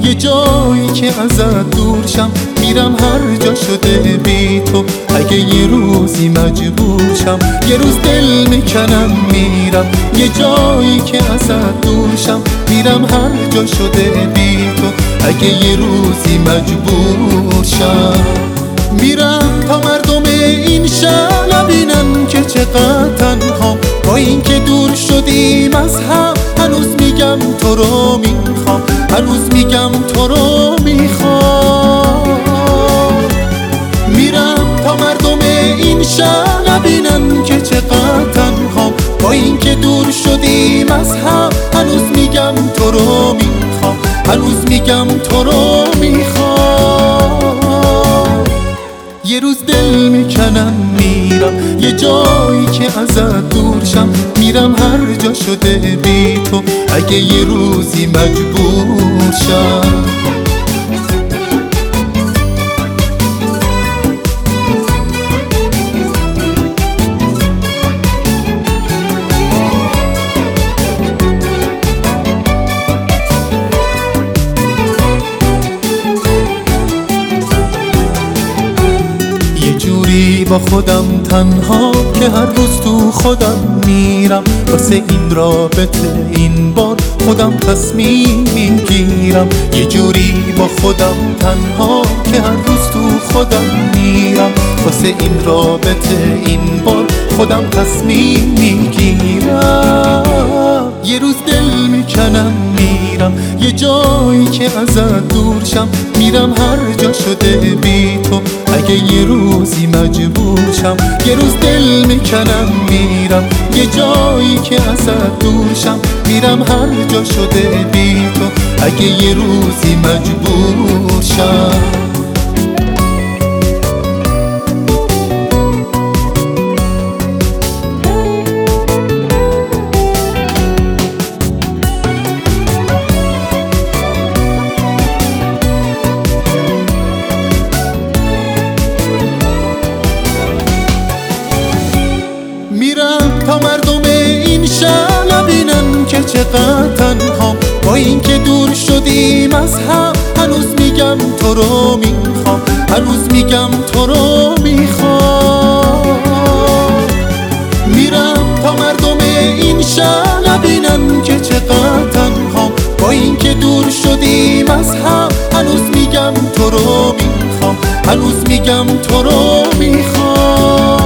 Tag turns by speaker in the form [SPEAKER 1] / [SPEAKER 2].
[SPEAKER 1] یه جایی که ازت دور شم، میرم هر جا شده بی تو. اگه یه روزی مجبور شم، یه روز دل میکنم میرم. یه جایی که ازت دور شم، میرم هر جا شده بی تو. اگه یه روزی مجبور شم، میرم تا مردم این شهر نبینن که چقدر تنها. با این که دور شدیم از هم، هنوز میگم تو رو میخوام، هنوز میگم تو رو میخوام. میرم تا مردم این شهر نبینن که چقدر تنها. با این که دور شدیم از هم، هنوز میگم تو رو میخوام، هنوز میگم تو رو میخوام. یه روز دل میکنم میرم، یه جایی که ازت دور شم، میرم هر جا شده بی تو. اگه یه روزی مجبور شم، با خودم تنها که هر روز تو خودم میرم. واسه این رابطه این بار خودم تصمیم میگیرم. یه جوری با خودم تنها که هر روز تو خودم میرم. واسه این رابطه این بار خودم تصمیم میگیرم. یه روز دل میکنم میرم، یه جایی که ازت دور شم، میرم هر جا شده بی تو. اگه یه روزی مجبور شم، یه روز دل میکنم میرم. یه جایی که ازت دور شم، میرم هر جا شده بی تو. اگه یه روزی مجبور شم، میرم تا مردم این شهر نبینن که چقدر تنها. با این که دور شدیم از هم، هنوز میگم تو رو میخوام، هنوز میگم تو رو میخوام. میرم تا مردم این شهر نبینن که چقدر تنها. با این که دور شدیم از هم، هنوز میگم تو رو میخوام، هنوز میگم تو رو میخوام.